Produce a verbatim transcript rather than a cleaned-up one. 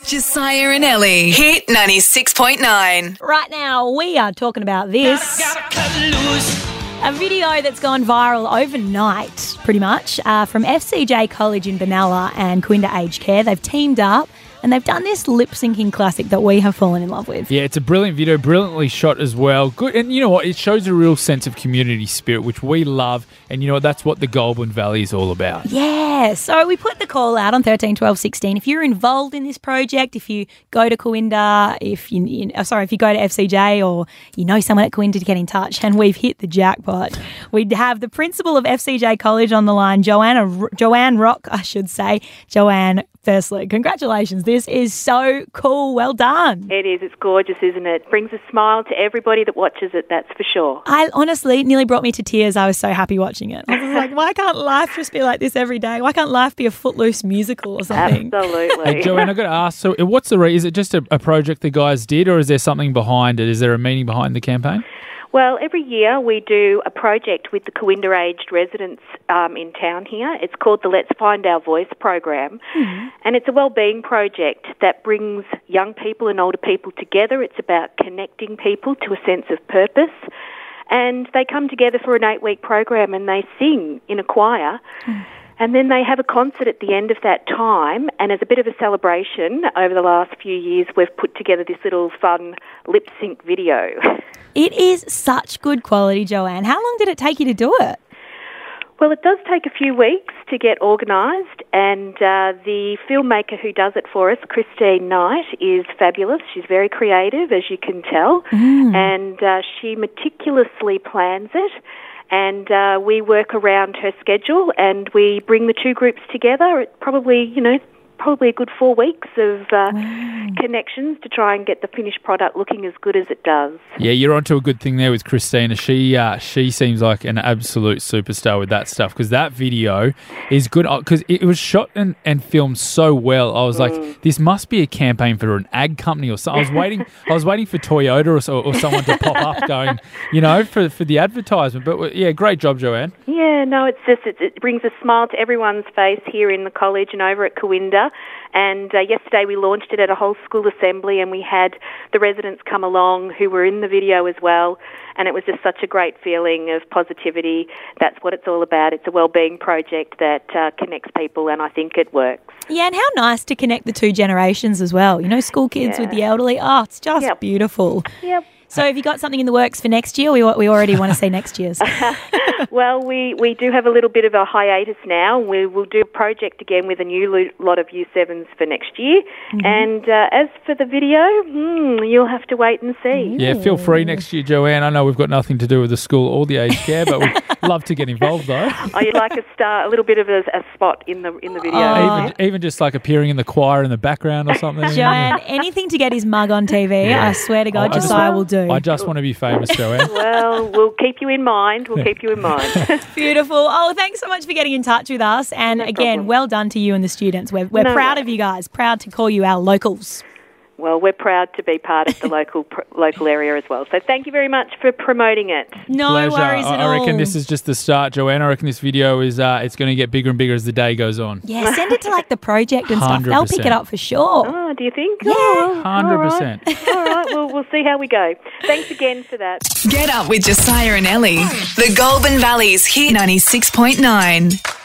Josiah and Ellie. Hit ninety-six point nine. Right now, we are talking about this. A video that's gone viral overnight, pretty much, uh, from F C J College in Benalla and Coimbra Aged Care. They've teamed up and they've done this lip-syncing classic that we have fallen in love with. Yeah, it's a brilliant video, brilliantly shot as well. Good, and you know what? It shows a real sense of community spirit, which we love. And you know what? That's what the Goulburn Valley is all about. Yeah, so we put the call out on thirteen, twelve, sixteen. If you're involved in this project, if you go to Coimbra, if you, you oh, sorry, if you go to F C J or you know someone at Coimbra, to get in touch, and we've hit the jackpot. We'd have the principal of F C J College on the line, Joanna, Joanne Rock, I should say. Joanne, firstly, congratulations. This is so cool. Well done. It is. It's gorgeous, isn't it? It brings a smile to everybody that watches it, that's for sure. I honestly, it nearly brought me to tears. I was so happy watching it. I was like, why can't life just be like this every day? Why can't life be a Footloose musical or something? Absolutely. Hey, Joanne, I've got to ask, so what's the re- is it just a, a project the guys did, or is there something behind it? Is there a meaning behind the campaign? Well, every year we do a project with the Coimbra aged residents um, in town here. It's called the Let's Find Our Voice program, mm-hmm. and it's a wellbeing project that brings young people and older people together. It's about connecting people to a sense of purpose, and they come together for an eight-week program and they sing in a choir. Mm. And then they have a concert at the end of that time, and as a bit of a celebration over the last few years, we've put together this little fun lip-sync video. It is such good quality, Joanne. How long did it take you to do it? Well, it does take a few weeks to get organised, and uh, the filmmaker who does it for us, Christine Knight, is fabulous. She's very creative, as you can tell, mm. and uh, she meticulously plans it. And uh, we work around her schedule, and we bring the two groups together. It probably, you know, probably a good four weeks of uh, wow. connections to try and get the finished product looking as good as it does. Yeah, you're onto a good thing there with Christina. She uh, she seems like an absolute superstar with that stuff, because that video is good, because it was shot and, and filmed so well. I was mm. like, this must be a campaign for an ag company or something. I was waiting I was waiting for Toyota or, so, or someone to pop up going, you know, for, for the advertisement. But yeah, great job, Joanne. Yeah, no, it's just it, it brings a smile to everyone's face here in the college and over at Coimbra. And uh, yesterday we launched it at a whole school assembly, and we had the residents come along who were in the video as well, and it was just such a great feeling of positivity. That's what it's all about. It's a wellbeing project that uh, connects people, and I think it works. Yeah, and how nice to connect the two generations as well. You know, school kids yeah. with the elderly. Oh, it's just yep. beautiful. Yep. So have you got something in the works for next year? We we already want to see next year's. Well, we, we do have a little bit of a hiatus now. We will do a project again with a new lot of Year sevens for next year. Mm-hmm. And uh, as for the video, hmm, you'll have to wait and see. Yeah, feel free next year, Joanne. I know we've got nothing to do with the school or the aged care, but we'd love to get involved, though. Oh, you'd like a star, a little bit of a, a spot in the in the video. Oh. Even, even just like appearing in the choir in the background or something. Joanne, anything to get his mug on T V, yeah. I swear to God, oh, Josiah will do. I just want to be famous, Joanne. Well, we'll keep you in mind. We'll keep you in mind. Beautiful. Oh, thanks so much for getting in touch with us. And no again, problem. well done to you and the students. We're, we're no proud way. of you guys. Proud to call you our locals. Well, we're proud to be part of the local pr- local area as well. So thank you very much for promoting it. No Pleasure. worries at I, all. I reckon this is just the start, Joanne. I reckon this video is uh, it's going to get bigger and bigger as the day goes on. Yeah, send it to like the project and stuff. one hundred percent. They'll pick it up for sure. Oh, do you think? Yeah. Oh, one hundred percent. All right, all right. Well, we'll see how we go. Thanks again for that. Get up with Josiah and Ellie. The Goulburn Valley's Hit ninety-six point nine.